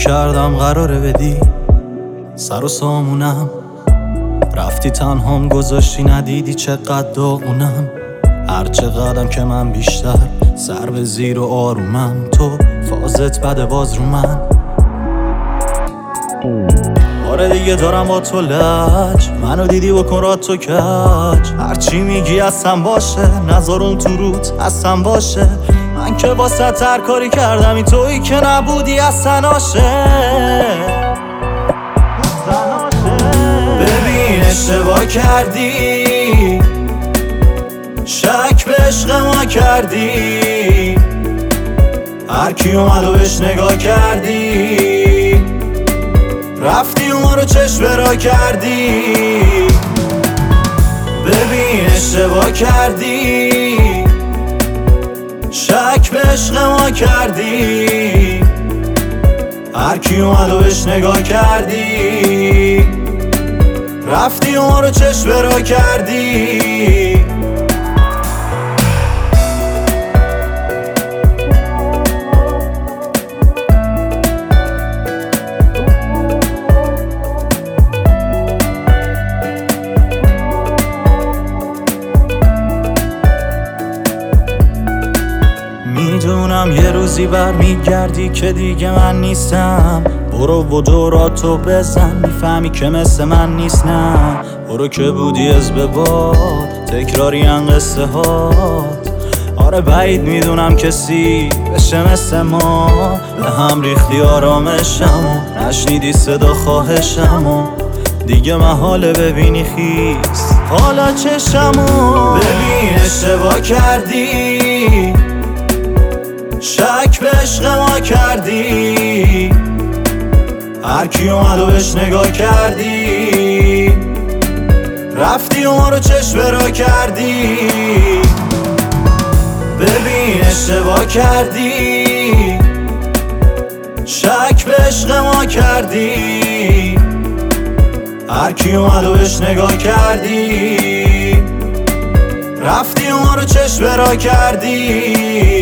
کردم قراره بدی سر و سامونم، رفتی تنهام گذاشتی ندیدی چقدر داغونم. هر چقدرم که من بیشتر سر به زیر و آرومم، تو فازت بده باز رو من. آره دیگه دارم با تو لج، منو دیدی بکن را تو کج. هرچی میگی اصلا باشه، نذارون تو روت اصلا باشه. من که واسه هر کاری کردم، این تویی که نبودی اصلا عاشق. ببین اشتباه کردی، شک به عشق ما کردی. هر کی اومد و بهش نگاه کردی، رفتی و ما رو چشم برا کردی. ببین اشتباه کردی، شک به عشق ما کردی. هر کی اومد و بهش نگاه کردی، رفتی و ما رو چشم برا کردی. میدونم یه روزی برمیگردی که دیگه من نیستم. برو و دوراتو بزن، میفهمی که مثل من نیست. نه برو که بودی از به باد، تکراری ان قصه هات. آره بعید میدونم کسی بشه مثل ما. به هم ریختی آرامشم و نشنیدی صدا خواهشم و دیگه محاله ببینی خیس حالا چشمو. ببین اشتباه کردی، شک به عشق ما کردی. هر کی اومد و بهش نگاه کردی، رفتی و ما رو چشم برا کردی. ببین اشتباه کردی، شک به عشق ما کردی. هر کی اومد و بهش نگاه کردی، رفتی و ما رو چشم برا کردی.